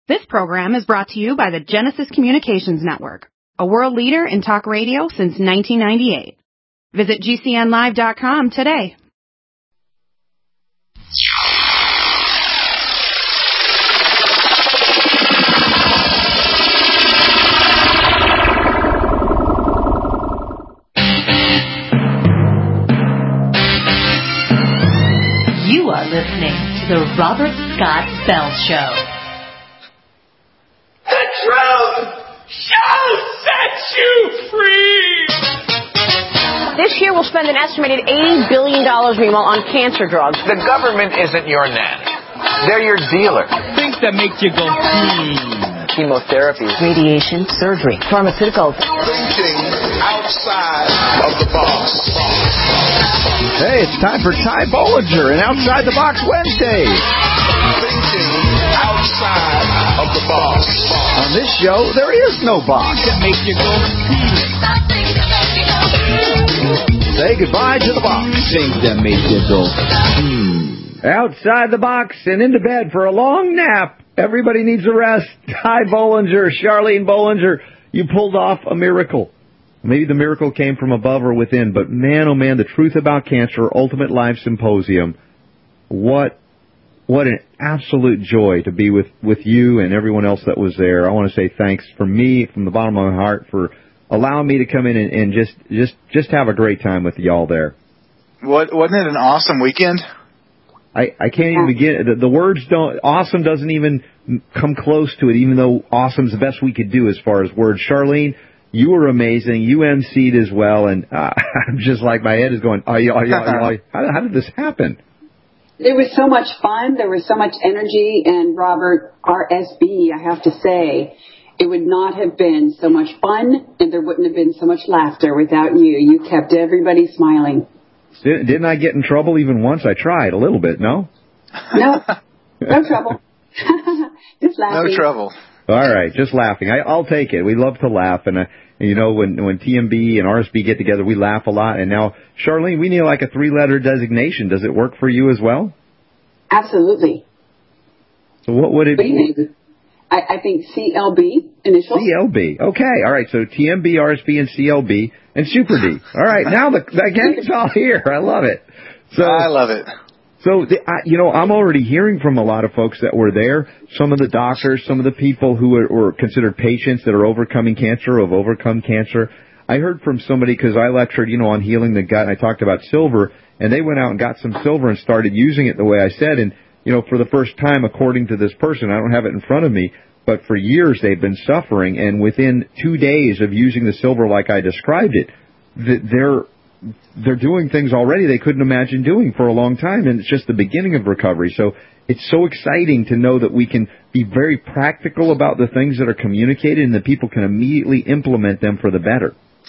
This program is brought to you by the Genesis Communications Network, a world leader in talk radio since 1998. Visit GCNlive.com today. You are listening to the Robert Scott Bell Show. The truth shall set you free! This year we'll spend an estimated $80 billion meanwhile on cancer drugs. The government isn't your nanny. They're your dealer. Things that make you go, Chemotherapy. Radiation, surgery, pharmaceuticals. Thinking outside of the box. Hey, it's time for Ty Bollinger and Outside the Box Wednesday. Thinking outside of the box. On this show, there is no box. that make you go, Say goodbye to the box. Things that make you go, Outside the box and into bed for a long nap. Everybody needs a rest. Ty Bollinger, Charlene Bollinger, you pulled off a miracle. Maybe the miracle came from above or within, but man, oh man, the Truth About Cancer Ultimate Live Symposium. What an absolute joy to be with you and everyone else that was there. I want to say thanks from me, from the bottom of my heart, for allowing me to come in and just have a great time with y'all there. Wasn't it an awesome weekend? I can't even begin. The words don't. Awesome doesn't even come close to it, even though awesome's the best we could do as far as words. Charlene, you were amazing. You emceed as well, and I'm just like my head is going. How did this happen? It was so much fun. There was so much energy, and Robert, RSB, I have to say, it would not have been so much fun, and there wouldn't have been so much laughter without you. You kept everybody smiling. Didn't I get in trouble even once? I tried a little bit, no? No trouble. Just laughing. No trouble. All right, just laughing. I'll take it. We love to laugh, and you know, when TMB and RSB get together, we laugh a lot. And now, Charlene, we need like a 3-letter designation. Does it work for you as well? Absolutely. So what would it be? I think CLB initials. CLB. Okay. All right. So TMB, RSB, and CLB, and Super D. All right. Now the gang's all here. I love it. So I love it. So, I'm already hearing from a lot of folks that were there, some of the doctors, some of the people who are considered patients that are overcoming cancer, or have overcome cancer. I heard from somebody, because I lectured, on healing the gut, and I talked about silver, and they went out and got some silver and started using it the way I said. And, for the first time, according to this person, I don't have it in front of me, but for years they've been suffering, and within 2 days of using the silver like I described it, they're doing things already they couldn't imagine doing for a long time, and it's just the beginning of recovery. So it's so exciting to know that we can be very practical about the things that are communicated and that people can immediately implement them for the better.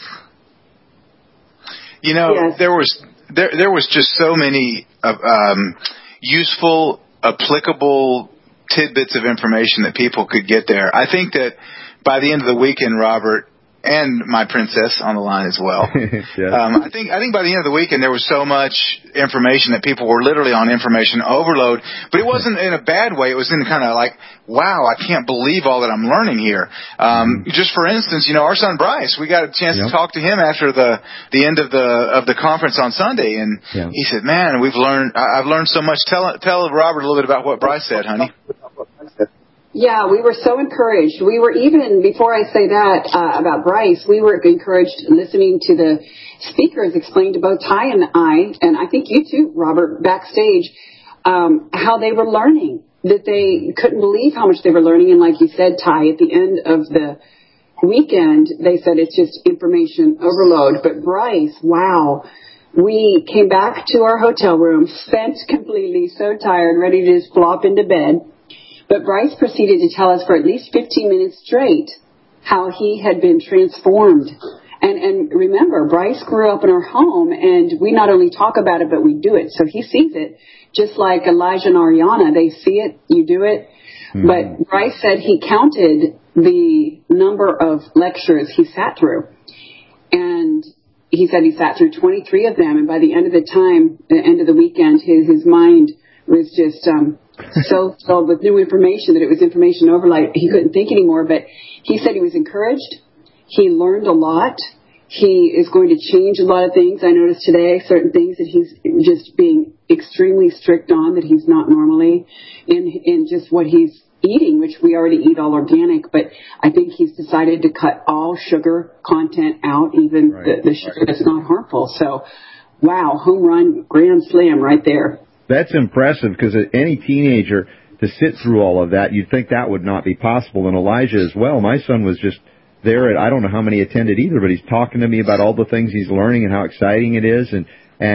Yes. There was just so many useful, applicable tidbits of information that people could get there. I think that by the end of the weekend, Robert, and my princess on the line as well. Yes. I think by the end of the weekend there was so much information that people were literally on information overload, but it wasn't in a bad way. It was in kind of like, wow, I can't believe all that I'm learning here. Just for instance, our son Bryce, we got a chance to talk to him after the end of the conference on Sunday, and he said, "Man, I've learned so much." Tell Robert a little bit about what Bryce said, honey. Yeah, we were so encouraged. We were even, before I say that about Bryce, we were encouraged listening to the speakers explain to both Ty and I think you too, Robert, backstage, how they were learning, that they couldn't believe how much they were learning. And like you said, Ty, at the end of the weekend, they said it's just information overload. But Bryce, wow, we came back to our hotel room, spent completely, so tired, ready to just flop into bed. But Bryce proceeded to tell us for at least 15 minutes straight how he had been transformed. And remember, Bryce grew up in our home, and we not only talk about it, but we do it. So he sees it, just like Elijah and Ariana. They see it, you do it. Mm-hmm. But Bryce said he counted the number of lectures he sat through. And he said he sat through 23 of them. And by the end of the time, the end of the weekend, his mind was just so filled with new information that it was information overload. He couldn't think anymore, but he said he was encouraged. He learned a lot. He is going to change a lot of things. I noticed today certain things that he's just being extremely strict on that he's not normally in just what he's eating, which we already eat all organic, but I think he's decided to cut all sugar content out, even the sugar that's not harmful. So, wow, home run, grand slam right there. That's impressive, because any teenager to sit through all of that, you'd think that would not be possible. And Elijah as well. My son was just there at, I don't know how many attended either, but he's talking to me about all the things he's learning and how exciting it is, and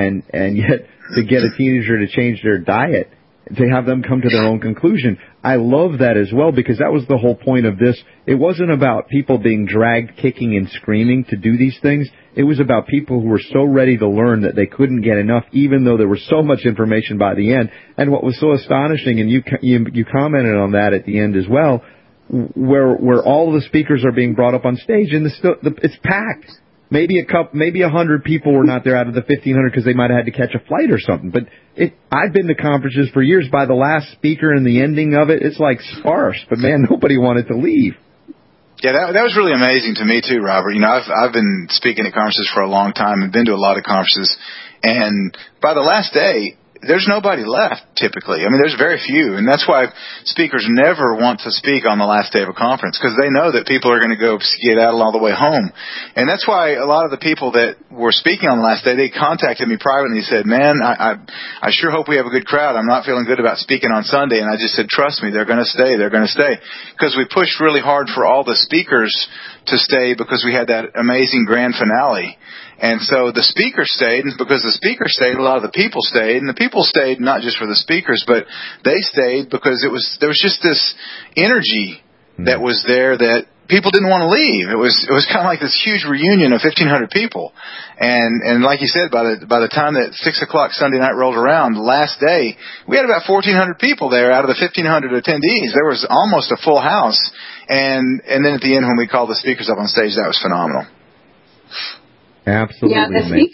yet to get a teenager to change their diet, to have them come to their own conclusion. I love that as well, because that was the whole point of this. It wasn't about people being dragged kicking and screaming to do these things. It was about people who were so ready to learn that they couldn't get enough, even though there was so much information by the end. And what was so astonishing, and you commented on that at the end as well, where all of the speakers are being brought up on stage, and it's packed. Maybe 100 people were not there out of the 1,500 because they might have had to catch a flight or something. But I've been to conferences for years. By the last speaker and the ending of it, it's like sparse. But man, nobody wanted to leave. Yeah, that was really amazing to me too, Robert. You know, I've been speaking at conferences for a long time and been to a lot of conferences, and by the last day, there's nobody left typically. I mean, there's very few, and that's why speakers never want to speak on the last day of a conference, because they know that people are going to go skedaddle all the way home. And that's why a lot of the people that were speaking on the last day, they contacted me privately and said, man, I sure hope we have a good crowd. I'm not feeling good about speaking on Sunday. And I just said, trust me, they're going to stay. They're going to stay. Because we pushed really hard for all the speakers to stay, because we had that amazing grand finale. And so the speakers stayed, and because the speakers stayed, a lot of the people stayed. And the people stayed not just for the speakers, but they stayed because there was just this energy that was there that people didn't want to leave. It was kind of like this huge reunion of 1,500 people. And like you said, by the time that 6 o'clock Sunday night rolled around, the last day, we had about 1,400 people there out of the 1,500 attendees. There was almost a full house. And then at the end, when we called the speakers up on stage, that was phenomenal. Absolutely. Yeah,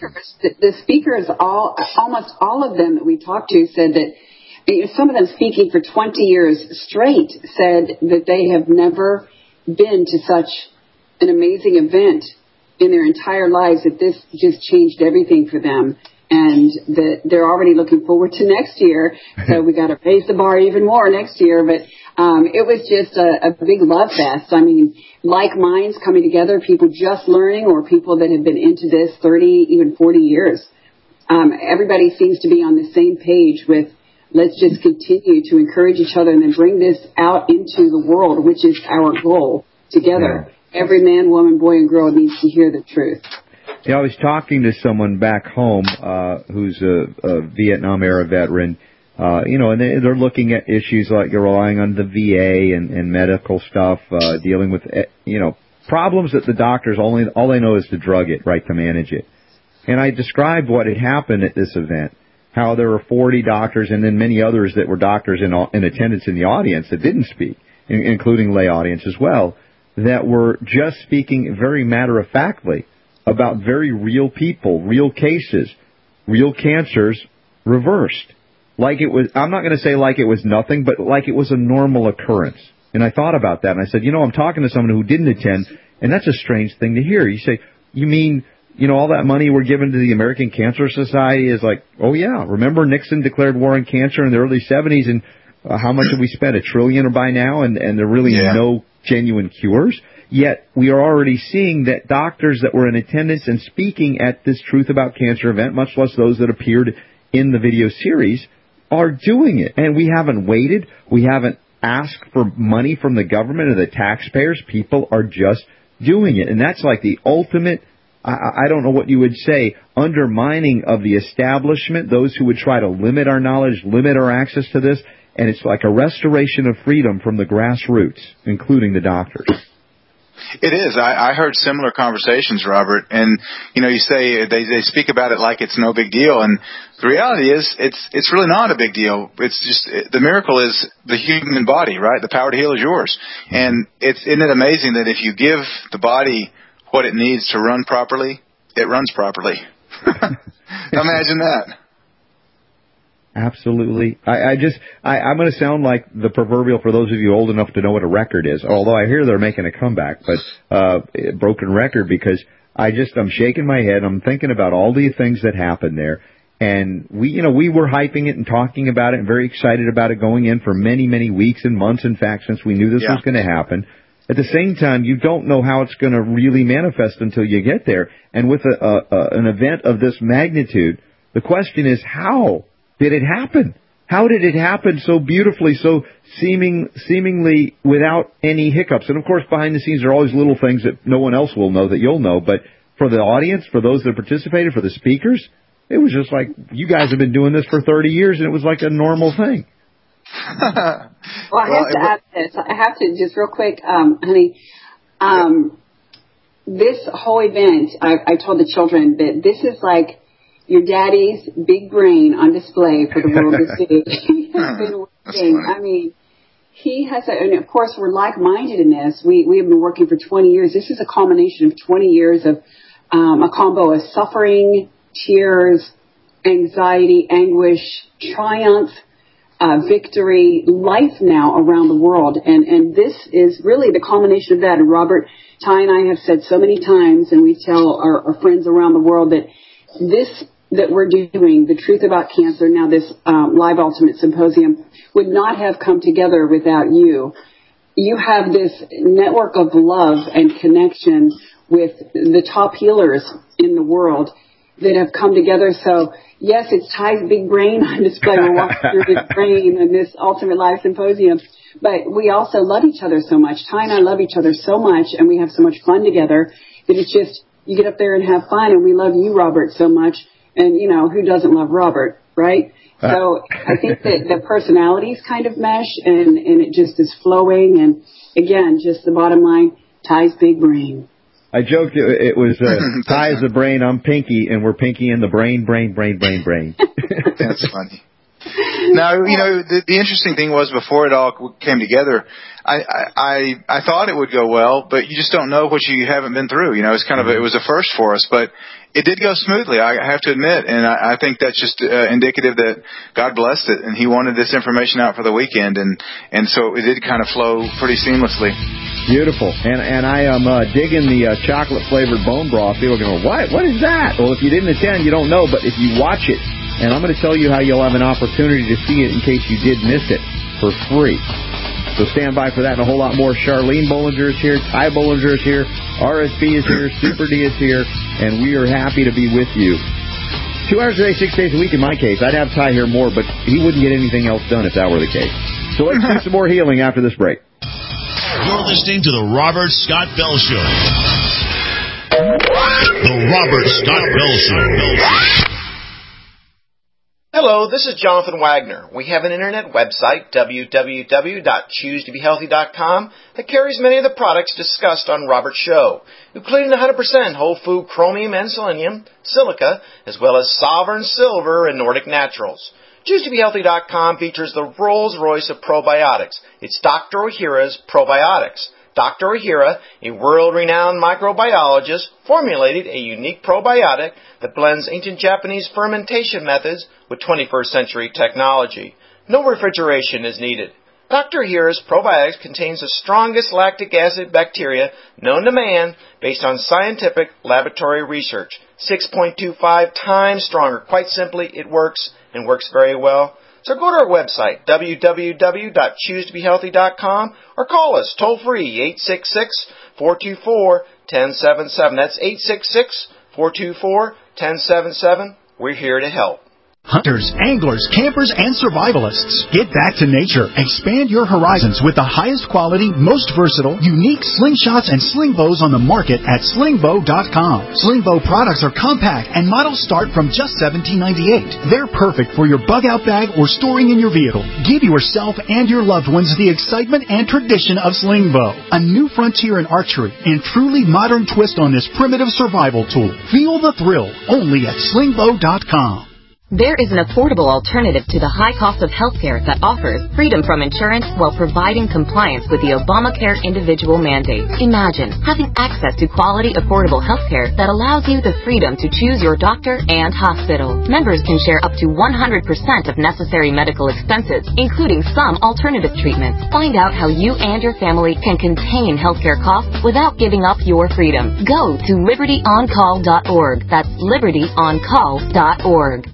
the speakers, almost all of them that we talked to said that, some of them speaking for 20 years straight said that they have never been to such an amazing event in their entire lives, that this just changed everything for them, and that they're already looking forward to next year. So we got to raise the bar even more next year. But it was just a big love fest. I mean, like minds coming together, people just learning, or people that have been into this 30, even 40 years. Everybody seems to be on the same page with, let's just continue to encourage each other and then bring this out into the world, which is our goal together. Yeah. Every man, woman, boy, and girl needs to hear the truth. Yeah, I was talking to someone back home who's a Vietnam era veteran, and they're looking at issues like you're relying on the VA and medical stuff, dealing with, problems that the doctors all they know is to drug it, right, to manage it. And I described what had happened at this event, how there were 40 doctors and then many others that were doctors in attendance in the audience that didn't speak, including lay audience as well, that were just speaking very matter-of-factly about very real people, real cases, real cancers reversed. Like it was, I'm not going to say like it was nothing, but like it was a normal occurrence. And I thought about that, and I said, I'm talking to someone who didn't attend, and that's a strange thing to hear. You say, you mean, all that money we're giving to the American Cancer Society is like, oh yeah, remember Nixon declared war on cancer in the early 70s, and how much have we spent? $1 trillion by now, and there are really no genuine cures? Yet we are already seeing that doctors that were in attendance and speaking at this Truth About Cancer event, much less those that appeared in the video series, are doing it. And we haven't waited. We haven't asked for money from the government or the taxpayers. People are just doing it. And that's like the ultimate, I don't know what you would say, undermining of the establishment, those who would try to limit our knowledge, limit our access to this. And it's like a restoration of freedom from the grassroots, including the doctors. It is. I heard similar conversations, Robert, and you say they speak about it like it's no big deal, and the reality is it's really not a big deal. It's just the miracle is the human body, right? The power to heal is yours, and isn't it amazing that if you give the body what it needs to run properly, it runs properly. Imagine that. Absolutely. I'm going to sound like the proverbial, for those of you old enough to know what a record is, although I hear they're making a comeback, but broken record, because I'm shaking my head. I'm thinking about all the things that happened there. And we were hyping it and talking about it and very excited about it going in for many, many weeks and months, in fact, since we knew this was going to happen. At the same time, you don't know how it's going to really manifest until you get there. And with an event of this magnitude, the question is, how did it happen? How did it happen so beautifully, so seemingly without any hiccups? And, of course, behind the scenes there are always little things that no one else will know that you'll know. But for the audience, for those that participated, for the speakers, it was just like, you guys have been doing this for 30 years, and it was like a normal thing. Well, I have to add this. I have to just real quick, honey. This whole event, I told the children that this is like your daddy's big brain on display for the world to see. He has been working. I mean, he has, and of course, we're like-minded in this. We have been working for 20 years. This is a culmination of 20 years of a combo of suffering, tears, anxiety, anguish, triumph, victory, life now around the world. And this is really the culmination of that. And Robert, Ty, and I have said so many times, and we tell our friends around the world, that this that we're doing, the Truth About Cancer, now this Live Ultimate Symposium, would not have come together without you. You have this network of love and connection with the top healers in the world that have come together. So, yes, it's Ty's big brain on display. We're walking through his brain in this Ultimate Live Symposium. But we also love each other so much. Ty and I love each other so much, and we have so much fun together that it's just, you get up there and have fun. And we love you, Robert, so much. And, who doesn't love Robert, right? So I think that the personalities kind of mesh, and it just is flowing. And, again, just the bottom line, Ty's big brain. I joked it was Ty is the brain, I'm Pinky, and we're Pinky in the brain. That's funny. Now, the interesting thing was, before it all came together, I thought it would go well, but you just don't know what you haven't been through. It's kind of it was a first for us, but it did go smoothly, I have to admit, and I think that's just indicative that God blessed it, and He wanted this information out for the weekend, and so it did kind of flow pretty seamlessly. Beautiful. And I am digging the chocolate-flavored bone broth. People are going, what is that? Well, if you didn't attend, you don't know, but if you watch it, and I'm going to tell you how you'll have an opportunity to see it in case you did miss it for free. So stand by for that and a whole lot more. Charlene Bollinger is here. Ty Bollinger is here. RSB is here. Super D is here. And we are happy to be with you. 2 hours a day, 6 days a week in my case. I'd have Ty here more, but he wouldn't get anything else done if that were the case. So let's do some more healing after this break. You're listening to The Robert Scott Bell Show. The Robert Scott Bell Show. Hello, this is Jonathan Wagner. We have an internet website, www.choosetobehealthy.com, that carries many of the products discussed on Robert's show, including 100% whole food chromium and selenium, silica, as well as Sovereign Silver and Nordic Naturals. ChooseToBeHealthy.com features the Rolls-Royce of probiotics. It's Dr. Ohhira's Probiotics. Dr. Ohhira, a world-renowned microbiologist, formulated a unique probiotic that blends ancient Japanese fermentation methods with 21st century technology. No refrigeration is needed. Dr. Ohhira's probiotics contains the strongest lactic acid bacteria known to man based on scientific laboratory research. 6.25 times stronger. Quite simply, it works and works very well. So go to our website, www.choosetobehealthy.com, or call us toll-free, 866-424-1077. That's 866-424-1077. We're here to help. Hunters, anglers, campers, and survivalists. Get back to nature. Expand your horizons with the highest quality, most versatile, unique slingshots and sling bows on the market at slingbow.com. Slingbow products are compact and models start from just $17.98. They're perfect for your bug-out bag or storing in your vehicle. Give yourself and your loved ones the excitement and tradition of Slingbow. A new frontier in archery and truly modern twist on this primitive survival tool. Feel the thrill only at slingbow.com. There is an affordable alternative to the high cost of healthcare that offers freedom from insurance while providing compliance with the Obamacare individual mandate. Imagine having access to quality, affordable healthcare that allows you the freedom to choose your doctor and hospital. Members can share up to 100% of necessary medical expenses, including some alternative treatments. Find out how you and your family can contain healthcare costs without giving up your freedom. Go to libertyoncall.org. That's libertyoncall.org.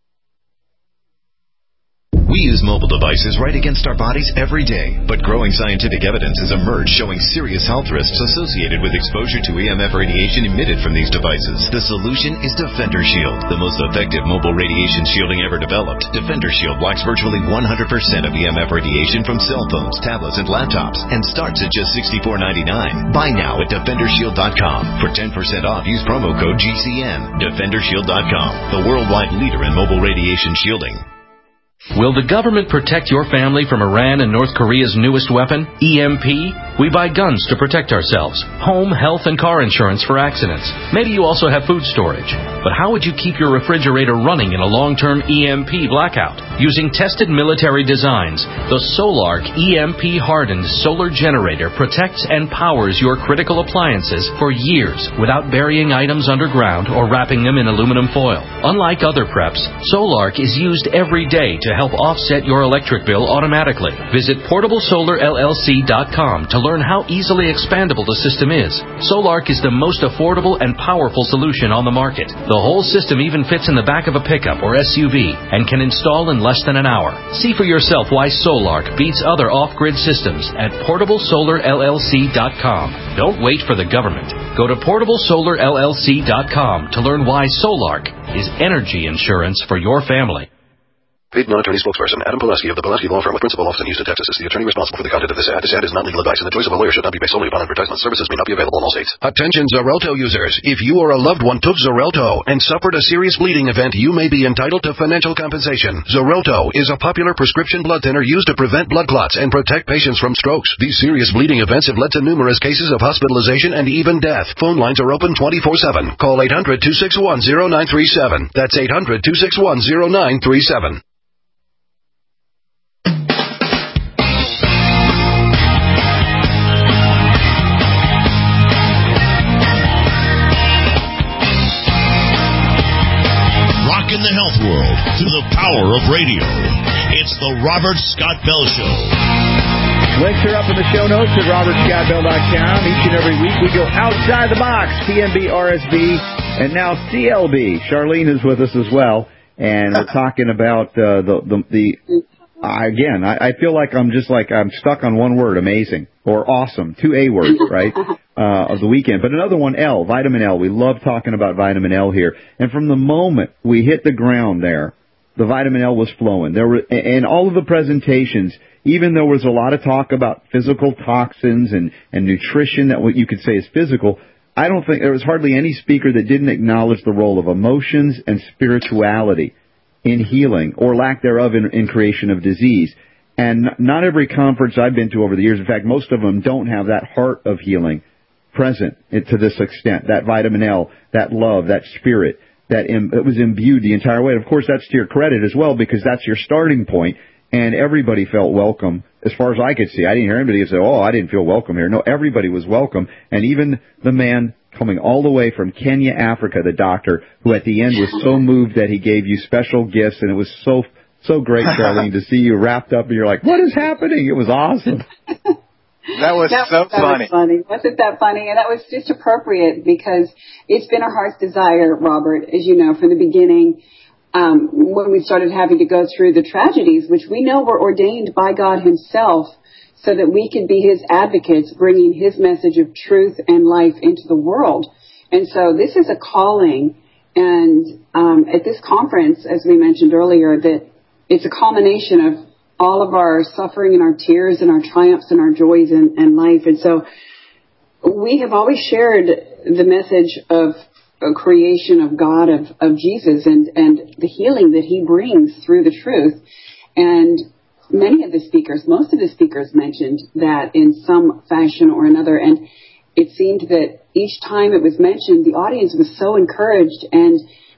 We use mobile devices right against our bodies every day, but growing scientific evidence has emerged showing serious health risks associated with exposure to EMF radiation emitted from these devices. The solution is Defender Shield, the most effective mobile radiation shielding ever developed. Defender Shield blocks virtually 100% of EMF radiation from cell phones, tablets, and laptops, and starts at just $64.99. Buy now at DefenderShield.com. For 10% off, use promo code GCN. DefenderShield.com, the worldwide leader in mobile radiation shielding. Will the government protect your family from Iran and North Korea's newest weapon, EMP? We buy guns to protect ourselves, home, health, and car insurance for accidents. Maybe you also have food storage. But how would you keep your refrigerator running in a long-term EMP blackout? Using tested military designs, the Solark EMP-hardened solar generator protects and powers your critical appliances for years without burying items underground or wrapping them in aluminum foil. Unlike other preps, Solark is used every day to help offset your electric bill automatically. Visit PortableSolarLLC.com to learn how easily expandable the system is. Solark is the most affordable and powerful solution on the market. The whole system even fits in the back of a pickup or SUV and can install in less than an hour. See for yourself why Solark beats other off-grid systems at PortableSolarLLC.com. Don't wait for the government. Go to PortableSolarLLC.com to learn why Solark is energy insurance for your family. Paid non-attorney spokesperson Adam Pulaski of the Pulaski Law Firm with principal office in Houston, Texas is the attorney responsible for the content of this ad. This ad is not legal advice, and the choice of a lawyer should not be based solely upon advertisement. Services may not be available in all states. Attention Xarelto users. If you or a loved one took Xarelto and suffered a serious bleeding event, you may be entitled to financial compensation. Xarelto is a popular prescription blood thinner used to prevent blood clots and protect patients from strokes. These serious bleeding events have led to numerous cases of hospitalization and even death. Phone lines are open 24/7. Call 800-261-0937. That's 800-261-0937. In the health world through the power of radio. It's the Robert Scott Bell Show. Links are up in the show notes at robertscottbell.com. Each and every week we go outside the box. TMB, RSV, and now CLB. Charlene is with us as well, and we're talking about again, I feel like I'm stuck on one word, amazing, or awesome, 2 A words, right, of the weekend. But another one, L, vitamin L. We love talking about vitamin L here. And from the moment we hit the ground there, the vitamin L was flowing. And all of the presentations, even though there was a lot of talk about physical toxins and nutrition that what you could say is physical, I don't think there was hardly any speaker that didn't acknowledge the role of emotions and spirituality in healing, or lack thereof in creation of disease. And not every conference I've been to over the years, in fact, most of them don't have that heart of healing present to this extent, that vitamin L, that love, that spirit, it was imbued the entire way. And of course, that's to your credit as well, because that's your starting point, and everybody felt welcome as far as I could see. I didn't hear anybody say, I didn't feel welcome here. No, everybody was welcome, and even the man coming all the way from Kenya, Africa, the doctor, who at the end was so moved that he gave you special gifts, and it was so great, Charlene, to see you wrapped up, and you're like, what is happening? It was awesome. That was so funny. Was funny. Wasn't that funny? And that was just appropriate, because it's been our heart's desire, Robert, as you know, from the beginning, when we started having to go through the tragedies, which we know were ordained by God himself, so that we could be his advocates, bringing his message of truth and life into the world. And so this is a calling. And at this conference, as we mentioned earlier, that it's a culmination of all of our suffering and our tears and our triumphs and our joys in life. And so we have always shared the message of a creation of God, of Jesus, and the healing that he brings through the truth. And most of the speakers mentioned that in some fashion or another. And it seemed that each time it was mentioned, the audience was so encouraged. And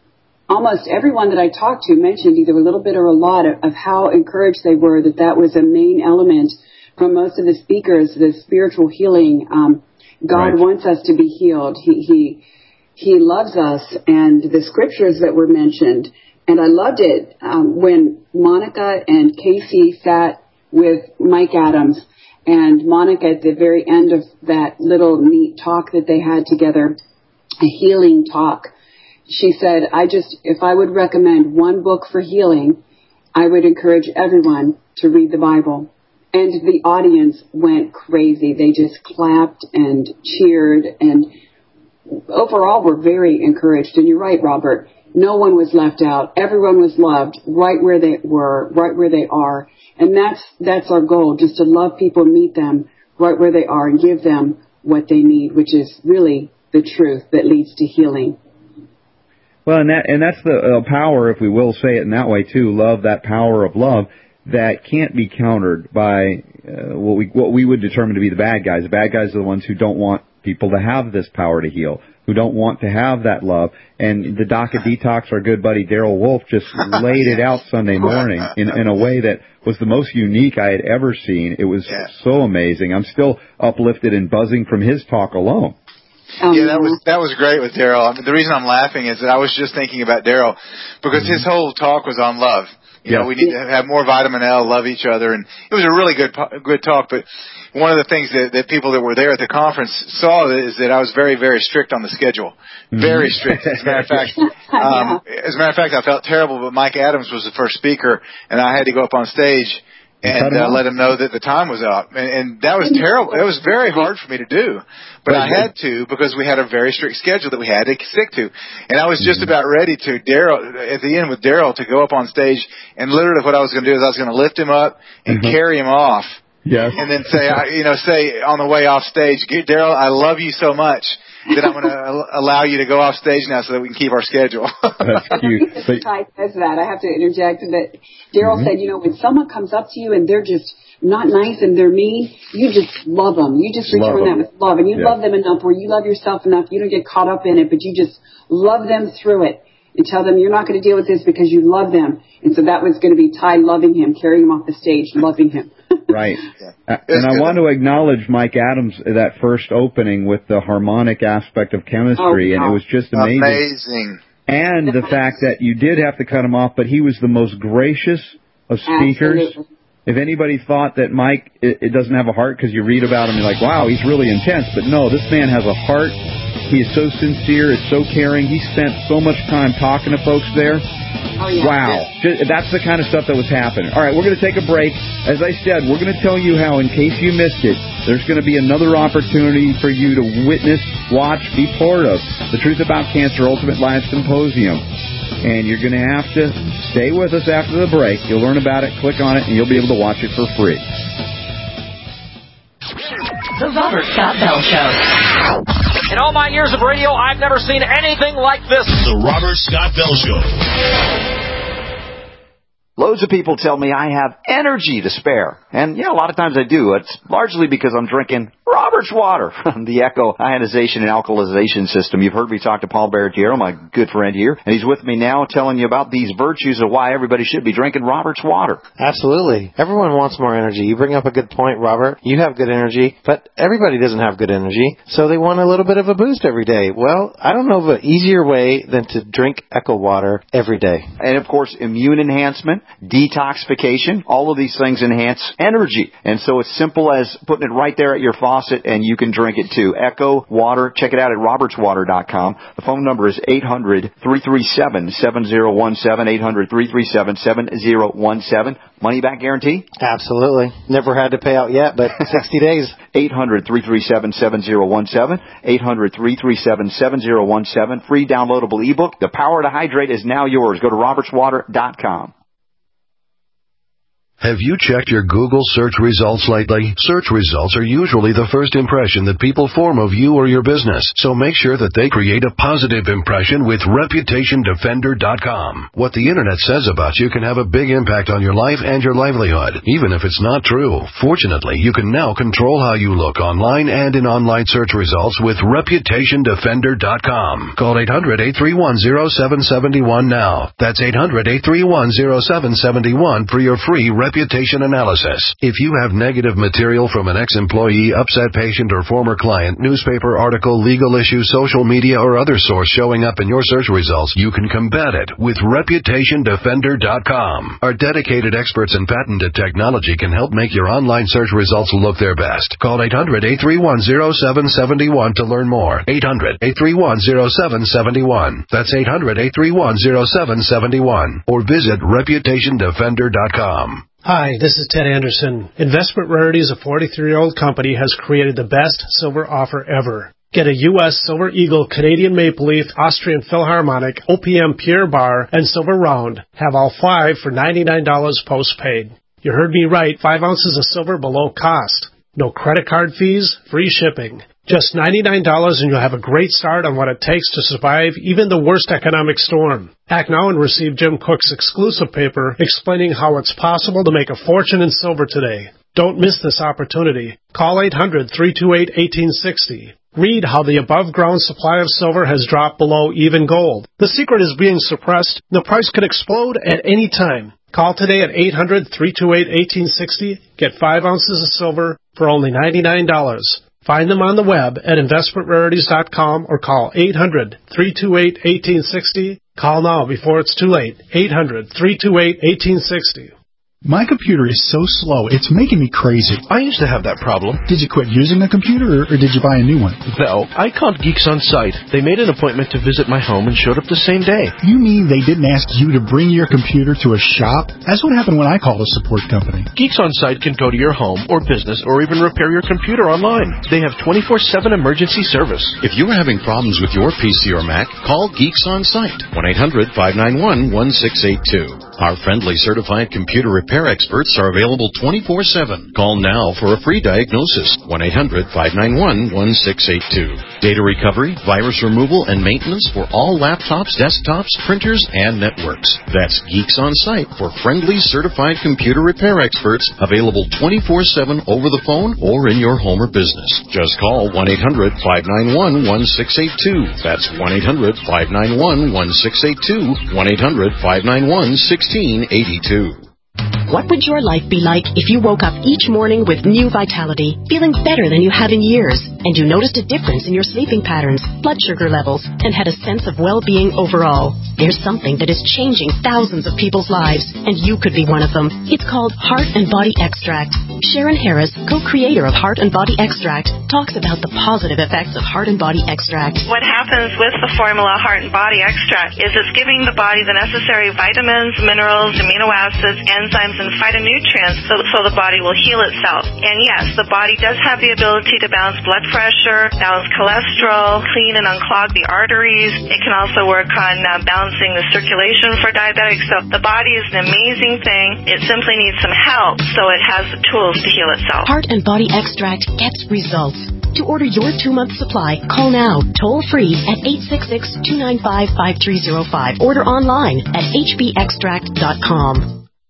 almost everyone that I talked to mentioned either a little bit or a lot of how encouraged they were that was a main element from most of the speakers, the spiritual healing. God wants us to be healed. He loves us, and the scriptures that were mentioned. And I loved it when Monica and Casey sat with Mike Adams, and Monica at the very end of that little neat talk that they had together, a healing talk, she said, if I would recommend one book for healing, I would encourage everyone to read the Bible. And the audience went crazy. They just clapped and cheered, and overall were very encouraged. And you're right, Robert. No one was left out. Everyone was loved right where they were, right where they are. And that's our goal, just to love people, meet them right where they are, and give them what they need, which is really the truth that leads to healing. Well, and that's the power, if we will say it in that way too, love, that power of love that can't be countered by what we would determine to be the bad guys. The bad guys are the ones who don't want people to have this power to heal, who don't want to have that love. And the Doc of Detox, our good buddy Daryl Wolf, just laid it out Sunday morning in a way that was the most unique I had ever seen. It was so amazing. I'm still uplifted and buzzing from his talk alone. Yeah, that was great with Daryl. I mean, the reason I'm laughing is that I was just thinking about Daryl because his whole talk was on love. You know, we need to have more vitamin L, love each other, and it was a really good talk. But one of the things that people that were there at the conference saw is that I was very, very strict on the schedule. Very strict. As a matter of fact, I felt terrible. But Mike Adams was the first speaker, and I had to go up on stage and let him know that the time was up. And that was terrible. It was very hard for me to do. But I had to because we had a very strict schedule that we had to stick to. And I was just about ready to, at the end with Daryl, to go up on stage. And literally what I was going to do is I was going to lift him up and carry him off. Yes. And then say on the way off stage, Daryl, I love you so much that I'm going to allow you to go off stage now so that we can keep our schedule. That's cute. Ty says that. I have to interject that Daryl said, when someone comes up to you and they're just not nice and they're mean, you just love them. You just return that with love. And you love them enough where you love yourself enough. You don't get caught up in it, but you just love them through it and tell them you're not going to deal with this because you love them. And so that was going to be Ty loving him, carrying him off the stage, loving him. Right. And I want to acknowledge Mike Adams, that first opening with the harmonic aspect of chemistry, and it was just amazing. And the fact that you did have to cut him off, but he was the most gracious of speakers. Absolutely. If anybody thought that Mike it doesn't have a heart because you read about him, you're like, wow, he's really intense. But no, this man has a heart. He is so sincere, is so caring. He spent so much time talking to folks there. Oh, yeah. Wow. That's the kind of stuff that was happening. All right, we're going to take a break. As I said, we're going to tell you how, in case you missed it, there's going to be another opportunity for you to witness, watch, be part of the Truth About Cancer Ultimate Live Symposium. And you're going to have to stay with us after the break. You'll learn about it, click on it, and you'll be able to watch it for free. The Robert Scott Bell Show. In all my years of radio, I've never seen anything like this. The Robert Scott Bell Show. Loads of people tell me I have energy to spare. And, a lot of times I do. It's largely because I'm drinking Robert's Water from the Echo Ionization and Alkalization System. You've heard me talk to Paul Barretiero, my good friend here, and he's with me now telling you about these virtues of why everybody should be drinking Robert's Water. Absolutely. Everyone wants more energy. You bring up a good point, Robert. You have good energy, but everybody doesn't have good energy, so they want a little bit of a boost every day. Well, I don't know of an easier way than to drink Echo Water every day. And, of course, immune enhancement, detoxification, all of these things enhance energy. And so it's simple as putting it right there at your faucet, and you can drink it too. Echo Water. Check it out at robertswater.com. The phone number is 800-337-7017, 800-337-7017. Money back guarantee? Absolutely. Never had to pay out yet, but 60 days. 800-337-7017, 800-337-7017. Free downloadable ebook. The Power to Hydrate is now yours. Go to robertswater.com. Have you checked your Google search results lately? Search results are usually the first impression that people form of you or your business, so make sure that they create a positive impression with ReputationDefender.com. What the internet says about you can have a big impact on your life and your livelihood, even if it's not true. Fortunately, you can now control how you look online and in online search results with ReputationDefender.com. Call 800-831-0771 now. That's 800-831-0771 for your free reputation analysis. If you have negative material from an ex-employee, upset patient, or former client, newspaper article, legal issue, social media, or other source showing up in your search results, you can combat it with ReputationDefender.com. Our dedicated experts in patented technology can help make your online search results look their best. Call 800-831-0771 to learn more. 800-831-0771. That's 800-831-0771. Or visit ReputationDefender.com. Hi, this is Ted Anderson. Investment Rarities, a 43-year-old company, has created the best silver offer ever. Get a U.S. Silver Eagle, Canadian Maple Leaf, Austrian Philharmonic, OPM Pierre Bar, and Silver Round. Have all 5 for $99 postpaid. You heard me right, 5 ounces of silver below cost. No credit card fees, free shipping. Just $99 and you'll have a great start on what it takes to survive even the worst economic storm. Act now and receive Jim Cook's exclusive paper explaining how it's possible to make a fortune in silver today. Don't miss this opportunity. Call 800-328-1860. Read how the above-ground supply of silver has dropped below even gold. The secret is being suppressed. The price could explode at any time. Call today at 800-328-1860. Get 5 ounces of silver for only $99. Find them on the web at investmentrarities.com or call 800-328-1860. Call now before it's too late. 800-328-1860. My computer is so slow, it's making me crazy. I used to have that problem. Did you quit using the computer, or did you buy a new one? No, I called Geeks On Site. They made an appointment to visit my home and showed up the same day. You mean they didn't ask you to bring your computer to a shop? That's what happened when I called a support company. Geeks On Site can go to your home or business or even repair your computer online. They have 24/7 emergency service. If you are having problems with your PC or Mac, call Geeks On Site. 1-800-591-1682. Our friendly certified computer repair experts are available 24/7. Call now for a free diagnosis. 1-800-591-1682. Data recovery, virus removal, and maintenance for all laptops, desktops, printers, and networks. That's Geeks On Site for friendly certified computer repair experts available 24/7 over the phone or in your home or business. Just call 1-800-591-1682. That's 1-800-591-1682. 1-800-591-1682. What would your life be like if you woke up each morning with new vitality, feeling better than you have in years, and you noticed a difference in your sleeping patterns, blood sugar levels, and had a sense of well-being overall? There's something that is changing thousands of people's lives, and you could be one of them. It's called Heart and Body Extract. Sharon Harris, co-creator of Heart and Body Extract, talks about the positive effects of Heart and Body Extract. What happens with the formula Heart and Body Extract is it's giving the body the necessary vitamins, minerals, amino acids, enzymes, and phytonutrients so the body will heal itself. And yes, the body does have the ability to balance blood pressure, balance cholesterol, clean and unclog the arteries. It can also work on balancing the circulation for diabetics. So the body is an amazing thing. It simply needs some help so it has the tools to heal itself. Heart and Body Extract gets results. To order your 2-month supply, call now, toll free at 866-295-5305. Order online at hbextract.com.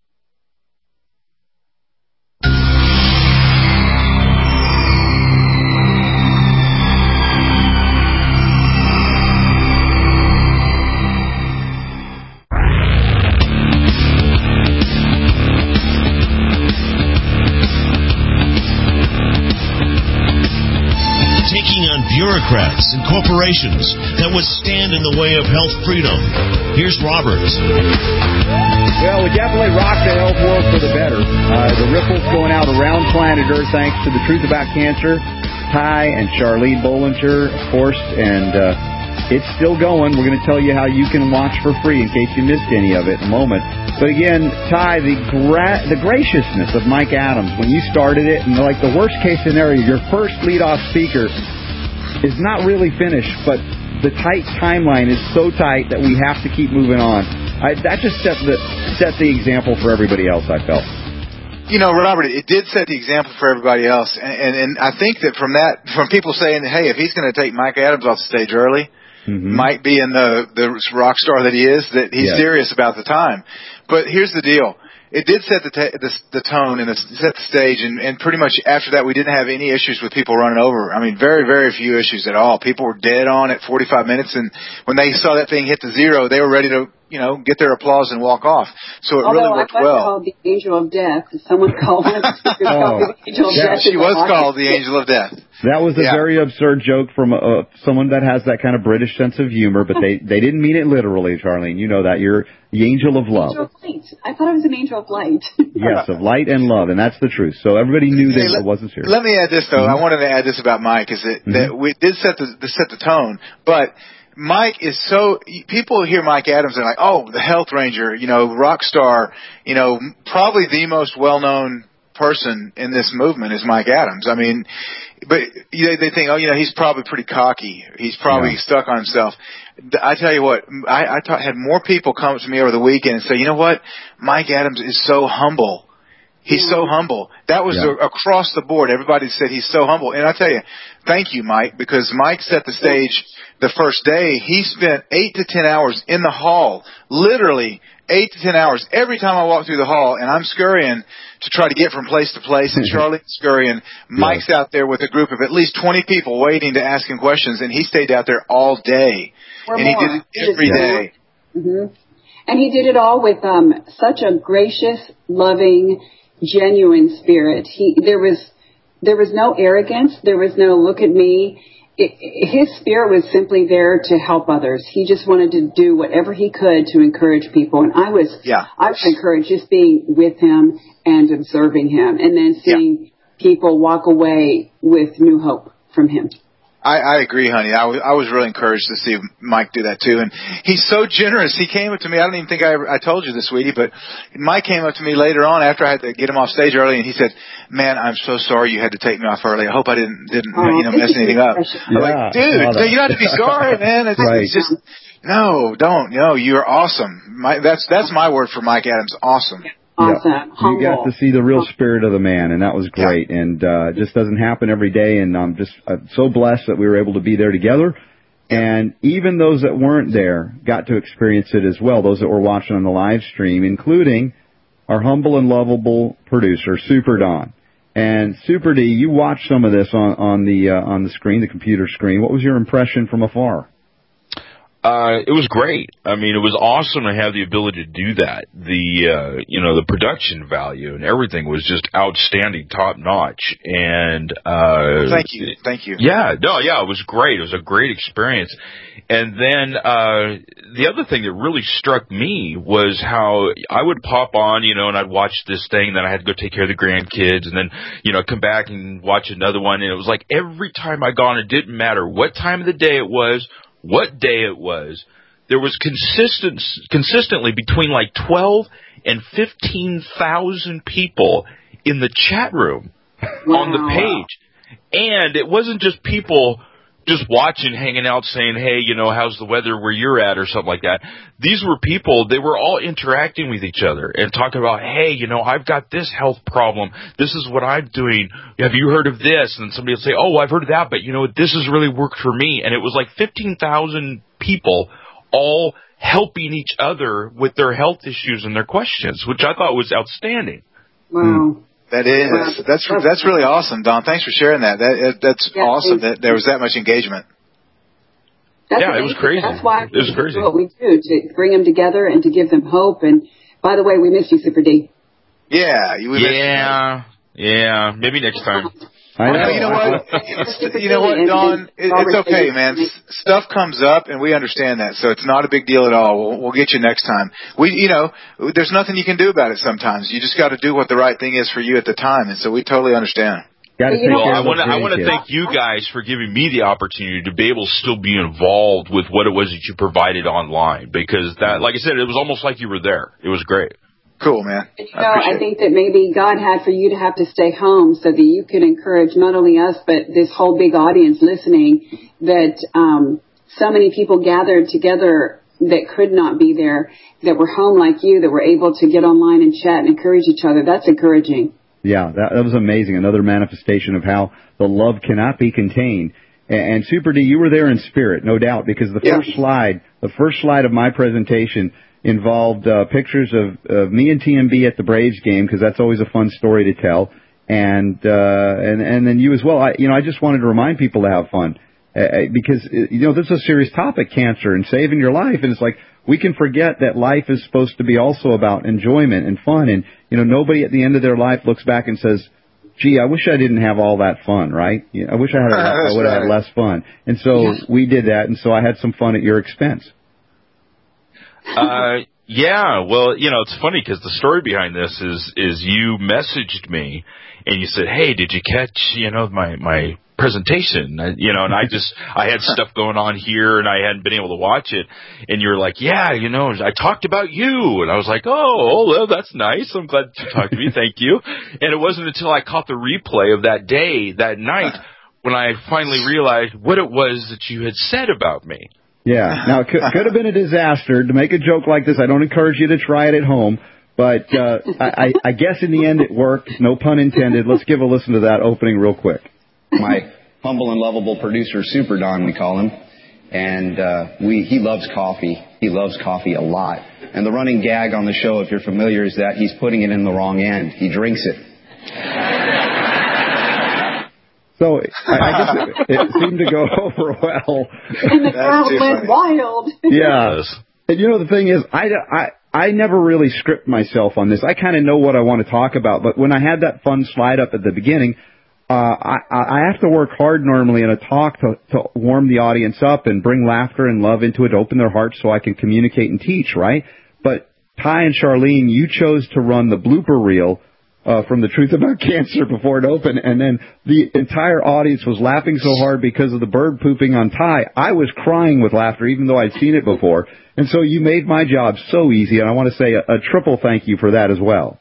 Bureaucrats and corporations that would stand in the way of health freedom. Here's Robert. Well, we definitely rock the health world for the better. The ripples going out around planet Earth thanks to the Truth About Cancer, Ty and Charlene Bollinger, of course, and it's still going. We're going to tell you how you can watch for free in case you missed any of it in a moment. But again, Ty, the graciousness of Mike Adams when you started it, and like the worst case scenario, your first leadoff speaker is not really finished, but the tight timeline is so tight that we have to keep moving on. That just set the example for everybody else, I felt. You know, Robert, it did set the example for everybody else, and I think that from people saying, hey, if he's going to take Mike Adams off the stage early, Mike being the rock star that he is, that he's serious about the time. But here's the deal. It did set the tone and set the stage, and pretty much after that we didn't have any issues with people running over. I mean, very, very few issues at all. People were dead on at 45 minutes, and when they saw that thing hit the zero, they were ready to, get their applause and walk off. So it really worked well. Called the Angel of Death. Someone called it the Angel of Death. She was called the Angel of Death. That was a very absurd joke from someone that has that kind of British sense of humor, but they didn't mean it literally, Charlene. You know that. You're the angel of love. Angel of light. I thought it was an angel of light. Yes, of light and love, and that's the truth. So everybody knew that it wasn't serious. Let me add this, though. I wanted to add this about Mike, is that we did set the tone, but Mike is so, people hear Mike Adams and they're like, oh, the health ranger, rock star, probably the most well-known person in this movement is Mike Adams. I mean, but they think, he's probably pretty cocky. He's probably stuck on himself. I tell you what, I had more people come up to me over the weekend and say, you know what, Mike Adams is so humble. He's so humble. That was across the board. Everybody said he's so humble. And I tell you, thank you, Mike, because Mike set the stage the first day. He spent 8 to 10 hours in the hall, literally 8 to 10 hours every time I walk through the hall, and I'm scurrying to try to get from place to place, and Charlie's scurrying. Mike's out there with a group of at least 20 people waiting to ask him questions, and he stayed out there all day. And he did it every day. Mm-hmm. And he did it all with such a gracious, loving, genuine spirit. There was no arrogance. There was no look at me. His spirit was simply there to help others. He just wanted to do whatever he could to encourage people. And I was encouraged just being with him and observing him, and then seeing people walk away with new hope from him. I agree, honey. I was really encouraged to see Mike do that too, and he's so generous. He came up to me. I don't even think I told you this, sweetie, but Mike came up to me later on after I had to get him off stage early, and he said, "Man, I'm so sorry you had to take me off early. I hope I didn't mess anything up." I'm like, dude, you don't have to be sorry, man. It's just no, don't. You're awesome. That's my word for Mike Adams. Awesome. Awesome. You got to see the real spirit of the man, and that was great. And it just doesn't happen every day, and I'm just so blessed that we were able to be there together. And even those that weren't there got to experience it as well, those that were watching on the live stream, including our humble and lovable producer, Super Don. And Super D, you watched some of this on the screen, the computer screen. What was your impression from afar? It was great. I mean, it was awesome to have the ability to do that. The production value and everything was just outstanding, top notch. And thank you. Yeah, it was great. It was a great experience. And then the other thing that really struck me was how I would pop on, and I'd watch this thing, then I had to go take care of the grandkids, and then come back and watch another one. And it was like every time I got on, it didn't matter what time of the day it was, what day it was, there was consistently between like 12 and 15,000 people in the chat room on the page. And it wasn't just people just watching, hanging out, saying, hey, how's the weather where you're at or something like that. These were people, they were all interacting with each other and talking about, hey, I've got this health problem. This is what I'm doing. Have you heard of this? And somebody will say, oh, I've heard of that, but this has really worked for me. And it was like 15,000 people all helping each other with their health issues and their questions, which I thought was outstanding. Wow. That is. That's really awesome, Don. Thanks for sharing that. That's awesome that there was that much engagement. It was crazy. That's why it was crazy. What we do to bring them together and to give them hope. And by the way, we missed you, Super D. Yeah. Yeah. Maybe next time. I know. You know what, Don? It's okay, man. Stuff comes up, and we understand that, so it's not a big deal at all. We'll get you next time. There's nothing you can do about it sometimes. You just got to do what the right thing is for you at the time, and so we totally understand. I want to thank you guys for giving me the opportunity to be able to still be involved with what it was that you provided online, because that, like I said, it was almost like you were there. It was great. Cool, man. I think that maybe God had for you to have to stay home so that you could encourage not only us, but this whole big audience listening, that so many people gathered together that could not be there, that were home like you, that were able to get online and chat and encourage each other. That's encouraging. Yeah, that was amazing. Another manifestation of how the love cannot be contained. And Super D, you were there in spirit, no doubt, because the first slide of my presentation involved pictures of me and TMB at the Braves game, because that's always a fun story to tell. And then you as well. I just wanted to remind people to have fun, because this is a serious topic, cancer and saving your life. And it's like, we can forget that life is supposed to be also about enjoyment and fun. And, nobody at the end of their life looks back and says, gee, I wish I didn't have all that fun, right? I wish I would have had less fun. And so we did that, and so I had some fun at your expense. Yeah, well, it's funny because the story behind this is you messaged me and you said, hey, did you catch, my presentation? And I had stuff going on here and I hadn't been able to watch it. And you were like, yeah, I talked about you. And I was like, oh, well, that's nice. I'm glad you talked to me. Thank you. And it wasn't until I caught the replay of that day, that night, when I finally realized what it was that you had said about me. Yeah. Now, it could have been a disaster. To make a joke like this, I don't encourage you to try it at home. But I guess in the end it worked. No pun intended. Let's give a listen to that opening real quick. My humble and lovable producer, Super Don, we call him. And he loves coffee. He loves coffee a lot. And the running gag on the show, if you're familiar, is that he's putting it in the wrong end. He drinks it. So I guess it seemed to go over well. And the crowd went wild. Yeah. And the thing is, I never really script myself on this. I kind of know what I want to talk about. But when I had that fun slide up at the beginning, I have to work hard normally in a talk to warm the audience up and bring laughter and love into it, open their hearts so I can communicate and teach, right? But Ty and Charlene, you chose to run the blooper reel from The Truth About Cancer before it opened, and then the entire audience was laughing so hard because of the bird pooping on Ty. I was crying with laughter, even though I'd seen it before. And so you made my job so easy, and I want to say a triple thank you for that as well.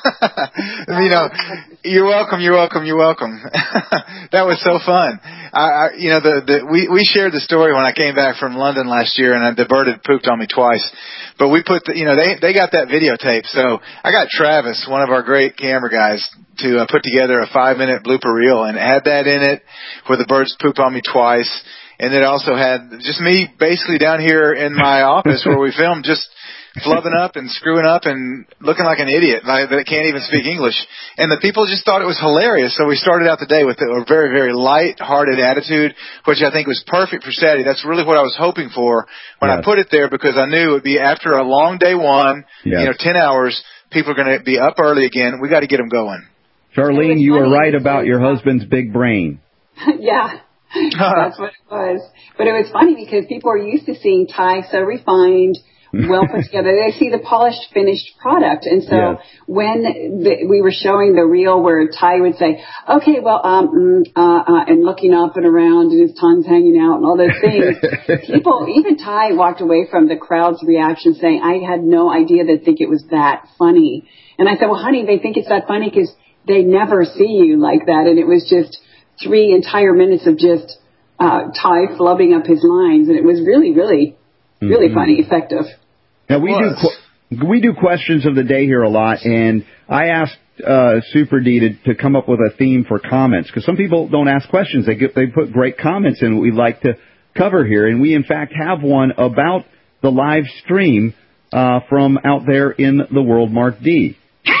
You're welcome. That was so fun. We shared the story when I came back from London last year, and the bird had pooped on me twice. But we put they got that videotape. So I got Travis, one of our great camera guys, to put together a 5-minute blooper reel and add that in it where the birds pooped on me twice. And it also had just me basically down here in my office where we filmed, just flubbing up and screwing up and looking like an idiot that can't even speak English. And the people just thought it was hilarious. So we started out the day with a very, very light-hearted attitude, which I think was perfect for Saturday. That's really what I was hoping for when I put it there, because I knew it would be after a long day one, 10 hours, people are going to be up early again. We got to get them going. Charlene, you were right about your husband's big brain. Yeah. That's what it was. But it was funny because people are used to seeing Ty so refined, well put together. They see the polished, finished product. And so when we were showing the reel where Ty would say, okay, well, and looking up and around and his tongue's hanging out and all those things, people, even Ty walked away from the crowd's reaction saying, I had no idea they'd think it was that funny. And I said, well, honey, they think it's that funny because they never see you like that. And it was just 3 entire minutes of just Ty flubbing up his lines, and it was really, really, really funny, effective. Now we do questions of the day here a lot, and I asked Super D to come up with a theme for comments, because some people don't ask questions; they put great comments in what we like to cover here, and we in fact have one about the live stream from out there in the world. Mark D.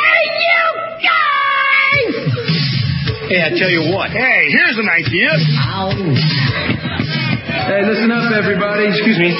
Hey, I tell you what. Hey, here's an idea. Ow. Hey, listen up, everybody. Excuse me.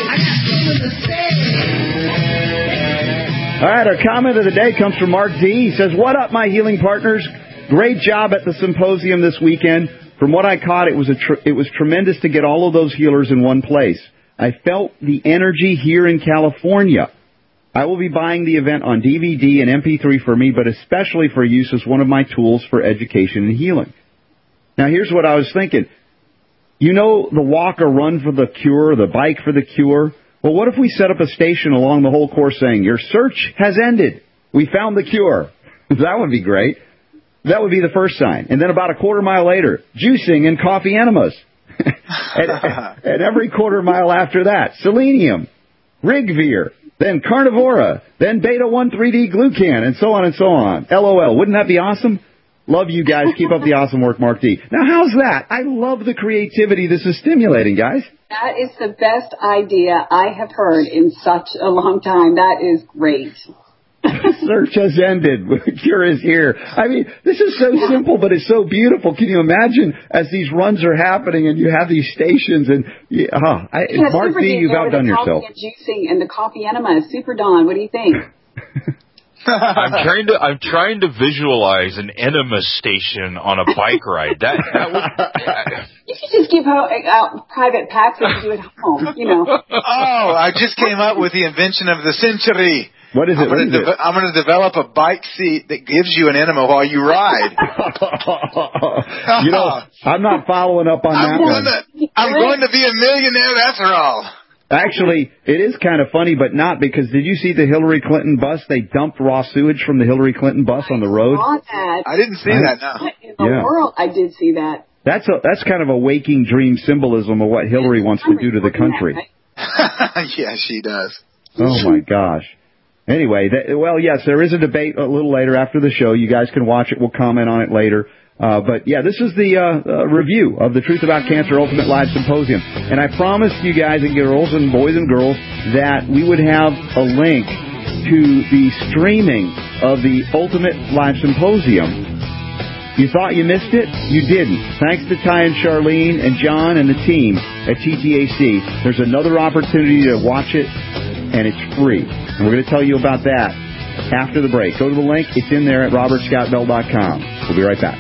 All right, our comment of the day comes from Mark D. He says, what up, my healing partners? Great job at the symposium this weekend. From what I caught, it was tremendous to get all of those healers in one place. I felt the energy here in California. I will be buying the event on DVD and MP3 for me, but especially for use as one of my tools for education and healing. Now, here's what I was thinking. The walk or run for the cure, the bike for the cure? Well, what if we set up a station along the whole course saying, your search has ended. We found the cure. That would be great. That would be the first sign. And then about a quarter mile later, juicing and coffee enemas. and every quarter mile after that, selenium. Rigvir, then Carnivora, then Beta-1,3-D-Glucan, and so on and so on. LOL. Wouldn't that be awesome? Love you guys. Keep up the awesome work, Mark D. Now, how's that? I love the creativity this is stimulating, guys. That is the best idea I have heard in such a long time. That is great. Search has ended. Cure is here. I mean, this is so simple, but it's so beautiful. Can you imagine as these runs are happening and you have these stations and Mark D, you've outdone yourself. And juicing and the coffee enema, Super Dawn. What do you think? I'm trying to visualize an enema station on a bike ride. That would. You should just give out private packs and do it at home. You know. Oh, I just came up with the invention of the century. What is it? I'm going to develop a bike seat that gives you an enema while you ride. You know, I'm not following up on that one. I'm going to be a millionaire after all. Actually, it is kind of funny, but not, because did you see the Hillary Clinton bus? They dumped raw sewage from the Hillary Clinton bus on the road. I didn't see that, no. What in the world? I did see that. That's kind of a waking dream symbolism of what Hillary wants to do to the country. Yeah, she does. Oh, my gosh. Anyway, yes, there is a debate a little later after the show. You guys can watch it. We'll comment on it later. But, yeah, this is the review of the Truth About Cancer Ultimate Live Symposium. And I promised you guys and girls and boys and girls that we would have a link to the streaming of the Ultimate Live Symposium. You thought you missed it? You didn't. Thanks to Ty and Charlene and John and the team at TTAC, there's another opportunity to watch it, and it's free. And we're going to tell you about that after the break. Go to the link. It's in there at robertscottbell.com. We'll be right back.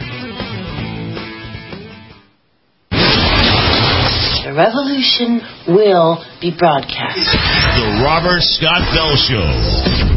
The revolution will be broadcast. The Robert Scott Bell Show.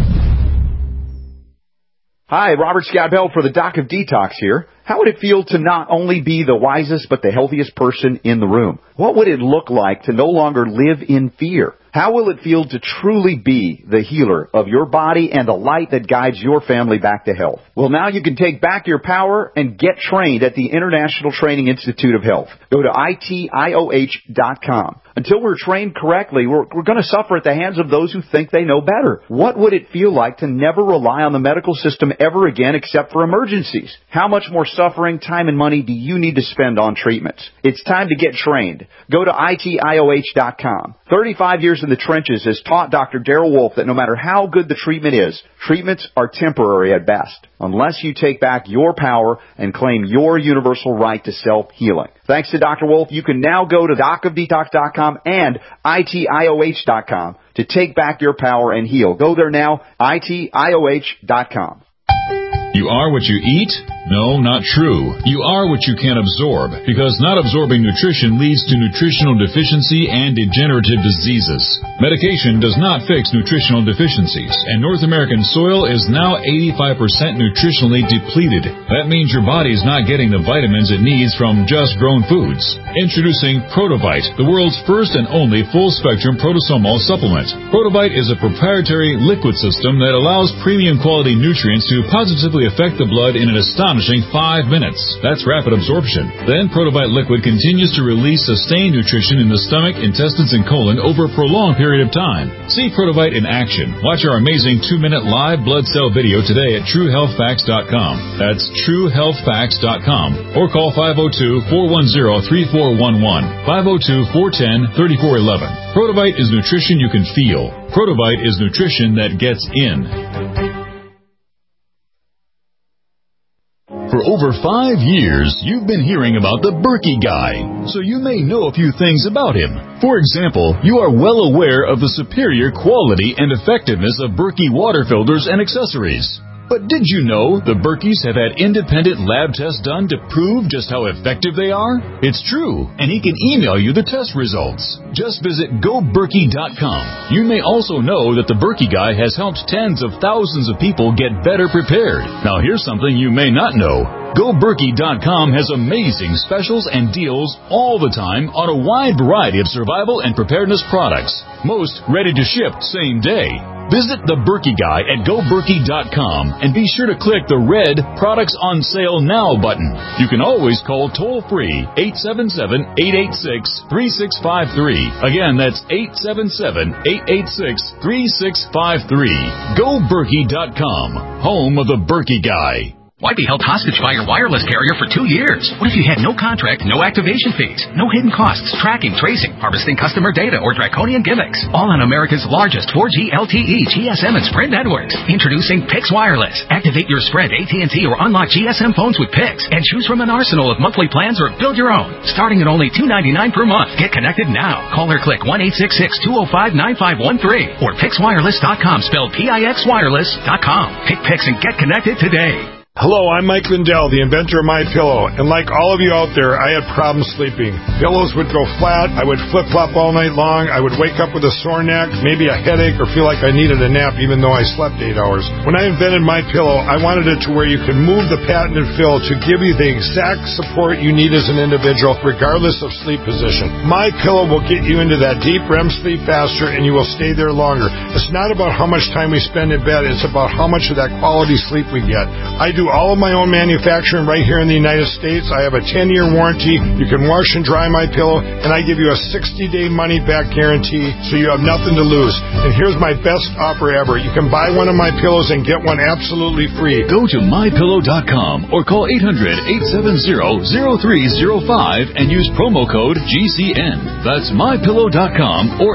Hi, Robert Scott Bell for the Doc of Detox here. How would it feel to not only be the wisest but the healthiest person in the room? What would it look like to no longer live in fear? How will it feel to truly be the healer of your body and the light that guides your family back to health? Well, now you can take back your power and get trained at the International Training Institute of Health. Go to ITIOH.com. Until we're trained correctly, we're going to suffer at the hands of those who think they know better. What would it feel like to never rely on the medical system ever again except for emergencies? How much more suffering, time, and money do you need to spend on treatments? It's time to get trained. Go to ITIOH.com. 35 years in the trenches has taught Dr. Darrell Wolfe that no matter how good the treatment is, treatments are temporary at best, unless you take back your power and claim your universal right to self-healing. Thanks to Dr. Wolfe, you can now go to docofdetox.com and ITIOH.com to take back your power and heal. Go there now, ITIOH.com. You are what you eat? No, not true. You are what you can absorb, because not absorbing nutrition leads to nutritional deficiency and degenerative diseases. Medication does not fix nutritional deficiencies, and North American soil is now 85% nutritionally depleted. That means your body's not getting the vitamins it needs from just grown foods. Introducing Protovite, the world's first and only full-spectrum protosomal supplement. Protovite is a proprietary liquid system that allows premium quality nutrients to positively affect the blood in an astonishing 5 minutes. That's rapid absorption. Then Protovite liquid continues to release sustained nutrition in the stomach, intestines, and colon over a prolonged period of time. See Protovite in action. Watch our amazing 2-minute live blood cell video today at TrueHealthFacts.com. That's TrueHealthFacts.com. Or call 502-410-3411. 502-410-3411. Protovite is nutrition you can feel. Protovite is nutrition that gets in. For over 5 years, you've been hearing about the Berkey guy, so you may know a few things about him. For example, you are well aware of the superior quality and effectiveness of Berkey water filters and accessories. But did you know the Berkeys have had independent lab tests done to prove just how effective they are? It's true, and he can email you the test results. Just visit GoBerkey.com. You may also know that the Berkey guy has helped tens of thousands of people get better prepared. Now here's something you may not know. GoBerkey.com has amazing specials and deals all the time on a wide variety of survival and preparedness products, most ready to ship same day. Visit the Berkey Guy at GoBerkey.com and be sure to click the red Products on Sale Now button. You can always call toll-free 877-886-3653. Again, that's 877-886-3653. GoBerkey.com, home of the Berkey Guy. Why be held hostage by your wireless carrier for 2 years? What if you had no contract, no activation fees, no hidden costs, tracking, tracing, harvesting customer data, or draconian gimmicks? All on America's largest 4G LTE, GSM, and Sprint networks. Introducing Pix Wireless. Activate your Sprint, AT&T, or unlock GSM phones with Pix, and choose from an arsenal of monthly plans or build your own. Starting at only $2.99 per month. Get connected now. Call or click 1-866-205-9513 or PixWireless.com, spelled PIXWireless.com. Pick Pix and get connected today. Hello, I'm Mike Lindell, the inventor of MyPillow, and like all of you out there, I had problems sleeping. Pillows would go flat, I would flip-flop all night long, I would wake up with a sore neck, maybe a headache, or feel like I needed a nap even though I slept 8 hours. When I invented MyPillow, I wanted it to where you can move the patented fill to give you the exact support you need as an individual, regardless of sleep position. MyPillow will get you into that deep REM sleep faster, and you will stay there longer. It's not about how much time we spend in bed, it's about how much of that quality sleep we get. I do all of my own manufacturing right here in the United States. I have a 10-year warranty. You can wash and dry my pillow, and I give you a 60-day money-back guarantee, so you have nothing to lose. And here's my best offer ever. You can buy one of my pillows and get one absolutely free. Go to MyPillow.com or call 800-870-0305 and use promo code GCN. That's MyPillow.com or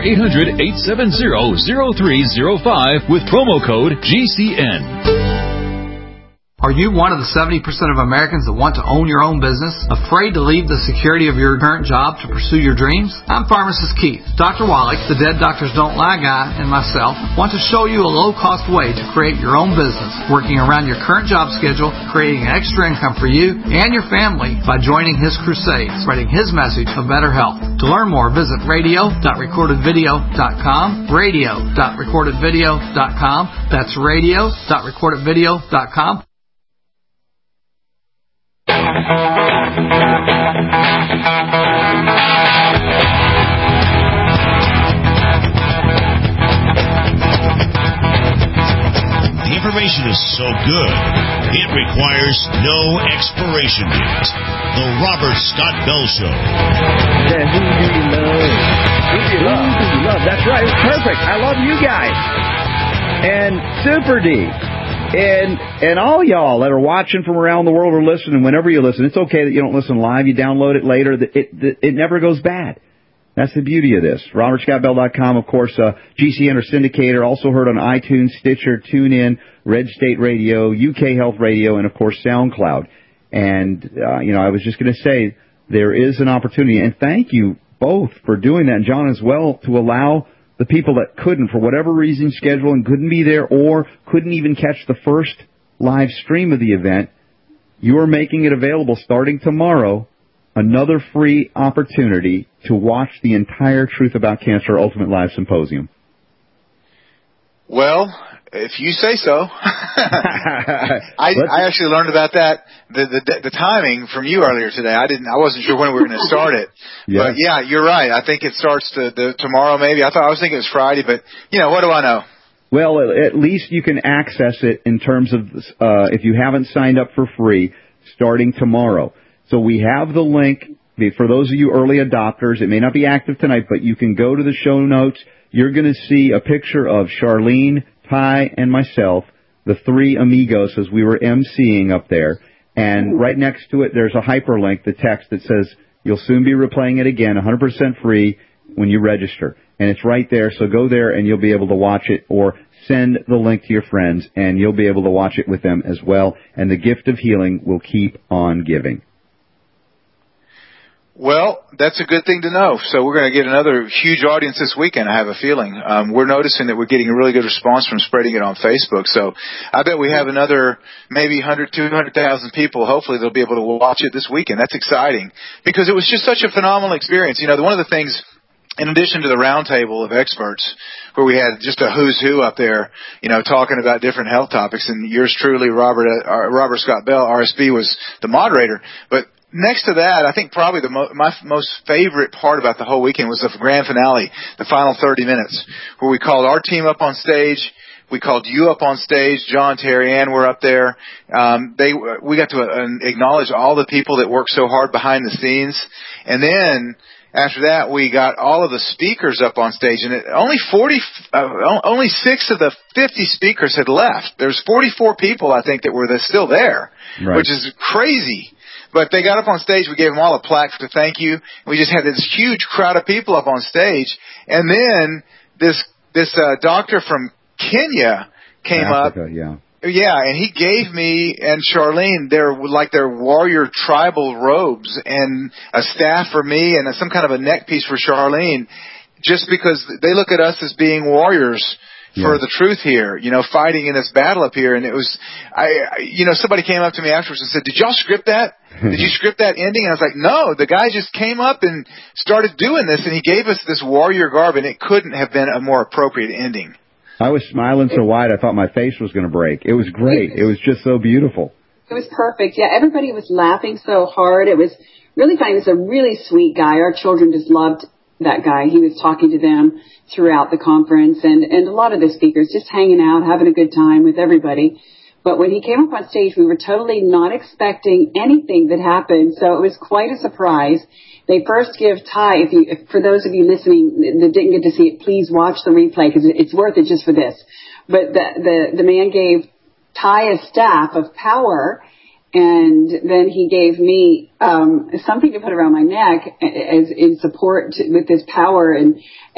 800-870-0305 with promo code GCN. Are you one of the 70% of Americans that want to own your own business? Afraid to leave the security of your current job to pursue your dreams? I'm Pharmacist Keith. Dr. Wallach, the Dead Doctors Don't Lie guy, and myself want to show you a low-cost way to create your own business, working around your current job schedule, creating extra income for you and your family by joining his crusade, spreading his message of better health. To learn more, visit radio.recordedvideo.com, radio.recordedvideo.com. That's radio.recordedvideo.com. The information is so good, it requires no expiration date. The Robert Scott Bell Show. Yeah, who do you love? Who do you love? Who do you love? That's right. It's perfect. I love you guys. And Super D. And all y'all that are watching from around the world or listening, whenever you listen, it's okay that you don't listen live. You download it later. It never goes bad. That's the beauty of this. RobertScottBell.com, of course, GCN or syndicator, also heard on iTunes, Stitcher, TuneIn, Red State Radio, UK Health Radio, and, of course, SoundCloud. And, I was just going to say there is an opportunity. And thank you both for doing that, and John as well, to allow the people that couldn't, for whatever reason, schedule and couldn't be there or couldn't even catch the first live stream of the event. You're making it available starting tomorrow, another free opportunity to watch the entire Truth About Cancer Ultimate Live Symposium. Well, if you say so. I actually learned about that, the timing from you earlier today. I wasn't sure when we were going to start it. Yeah. But yeah, you're right. I think it starts tomorrow maybe. I was thinking it was Friday, but what do I know? Well, at least you can access it in terms of, if you haven't signed up for free, starting tomorrow. So we have the link. For those of you early adopters, it may not be active tonight, but you can go to the show notes. You're going to see a picture of Charlene, Ty, and myself, the three amigos, as we were emceeing up there. And right next to it, there's a hyperlink, the text that says, you'll soon be replaying it again, 100% free when you register. And it's right there, so go there and you'll be able to watch it, or send the link to your friends and you'll be able to watch it with them as well. And the gift of healing will keep on giving. Well, that's a good thing to know. So we're going to get another huge audience this weekend, I have a feeling. We're noticing that we're getting a really good response from spreading it on Facebook. So I bet we have another maybe 100, 200,000 people, hopefully, they'll be able to watch it this weekend. That's exciting because it was just such a phenomenal experience. One of the things in addition to the roundtable of experts, where we had just a who's who up there, talking about different health topics, and yours truly, Robert Scott Bell, RSB, was the moderator. But next to that, I think probably my most favorite part about the whole weekend was the grand finale, the final 30 minutes, where we called our team up on stage. We called you up on stage. John, Terry Ann were up there. We got to acknowledge all the people that worked so hard behind the scenes. And then after that, we got all of the speakers up on stage, and only 6 of the 50 speakers had left. There's 44 people, I think, that were still there, right, which is crazy. But they got up on stage. We gave them all a plaque to thank you. We just had this huge crowd of people up on stage. And then this doctor from Kenya came up. Yeah, and he gave me and Charlene their warrior tribal robes and a staff for me and some kind of a neck piece for Charlene, just because they look at us as being warriors for the truth here, fighting in this battle up here. And it was, somebody came up to me afterwards and said, "Did y'all script that? Did you script that ending?" And I was like, "No, the guy just came up and started doing this, and he gave us this warrior garb, and it couldn't have been a more appropriate ending." I was smiling so wide I thought my face was going to break. It was great. It was just so beautiful. It was perfect. Yeah, everybody was laughing so hard. It was really funny. He was a really sweet guy. Our children just loved that guy. He was talking to them throughout the conference, and a lot of the speakers just hanging out, having a good time with everybody. But when he came up on stage, we were totally not expecting anything that happened, so it was quite a surprise. They first give Ty, for those of you listening that didn't get to see it, please watch the replay because it's worth it just for this. But the man gave Ty a staff of power, and then he gave me something to put around my neck as in support with this power. And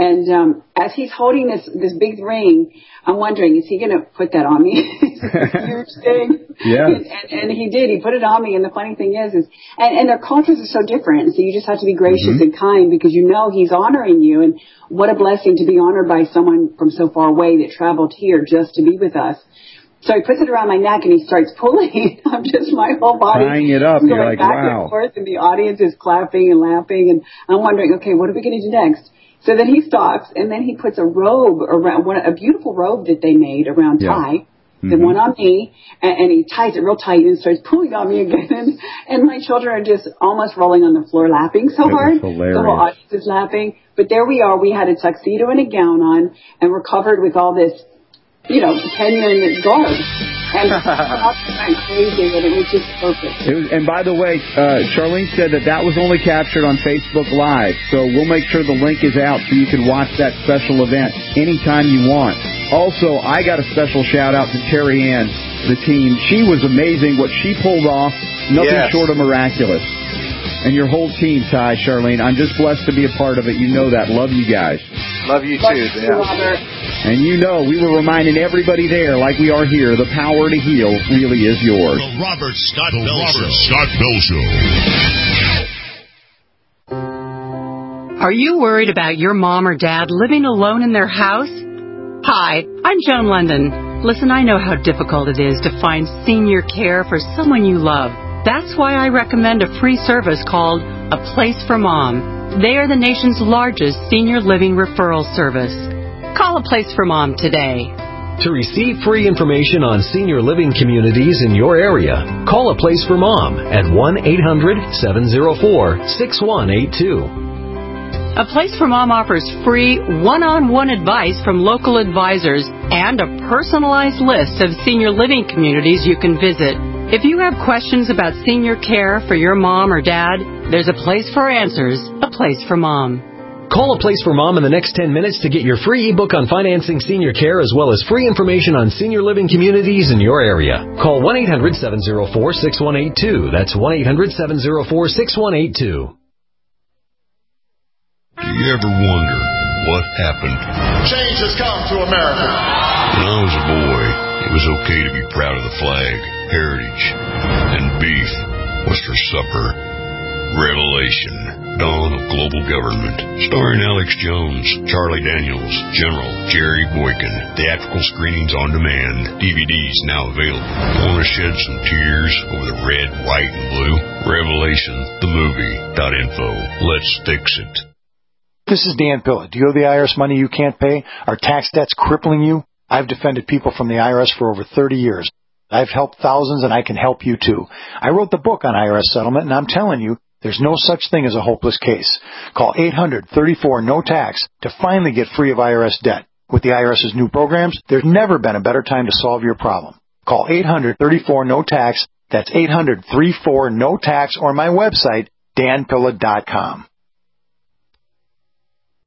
as he's holding this big ring, I'm wondering, is he going to put that on me? It's a huge thing. Yeah. And he did. He put it on me. And the funny thing is and their cultures are so different. So you just have to be gracious and kind because he's honoring you. And what a blessing to be honored by someone from so far away that traveled here just to be with us. So he puts it around my neck and he starts pulling. I'm just, my whole body tying it up. You're like, back wow. And forth, and the audience is clapping and laughing. And I'm wondering, okay, what are we going to do next? So then he stops, and then he puts a robe around, a beautiful robe that they made around Ty, the one on me, and he ties it real tight and starts pulling on me again. And my children are just almost rolling on the floor laughing so hard. The whole audience is laughing. But there we are. We had a tuxedo and a gown on, and we're covered with all this, Kenyan garb. And crazy, and it was just perfect. And by the way, Charlene said that was only captured on Facebook Live, so we'll make sure the link is out so you can watch that special event anytime you want. Also, I got a special shout-out to Terry Ann, the team. She was amazing. What she pulled off, nothing short of miraculous. And your whole team, Ty, Charlene, I'm just blessed to be a part of it. You know that. Love you guys. Love you too, Robert. And we were reminding everybody there, like we are here, the power to heal really is yours. The Robert Scott Bell Show. Are you worried about your mom or dad living alone in their house? Hi, I'm Joan London. Listen, I know how difficult it is to find senior care for someone you love. That's why I recommend a free service called A Place for Mom. They are the nation's largest senior living referral service. Call A Place for Mom today. To receive free information on senior living communities in your area, call A Place for Mom at 1-800-704-6182. A Place for Mom offers free one-on-one advice from local advisors and a personalized list of senior living communities you can visit. If you have questions about senior care for your mom or dad, there's a place for answers, A Place for Mom. Call A Place for Mom in the next 10 minutes to get your free ebook on financing senior care as well as free information on senior living communities in your area. Call 1-800-704-6182. That's 1-800-704-6182. Do you ever wonder what happened? Change has come to America. When I was a boy, it was okay to be proud of the flag, heritage, and beef was for supper. Revelation, Dawn of Global Government, starring Alex Jones, Charlie Daniels, General Jerry Boykin. Theatrical screenings on demand. DVDs now available. Want to shed some tears over the red, white, and blue? Revelation, the movie.info. Let's fix it. This is Dan Pilla. Do you owe the IRS money you can't pay? Are tax debts crippling you? I've defended people from the IRS for over 30 years. I've helped thousands, and I can help you too. I wrote the book on IRS settlement, and I'm telling you, there's no such thing as a hopeless case. Call 800-34-NO-TAX to finally get free of IRS debt. With the IRS's new programs, there's never been a better time to solve your problem. Call 800-34-NO-TAX. That's 800-34-NO-TAX, or my website, danpilla.com.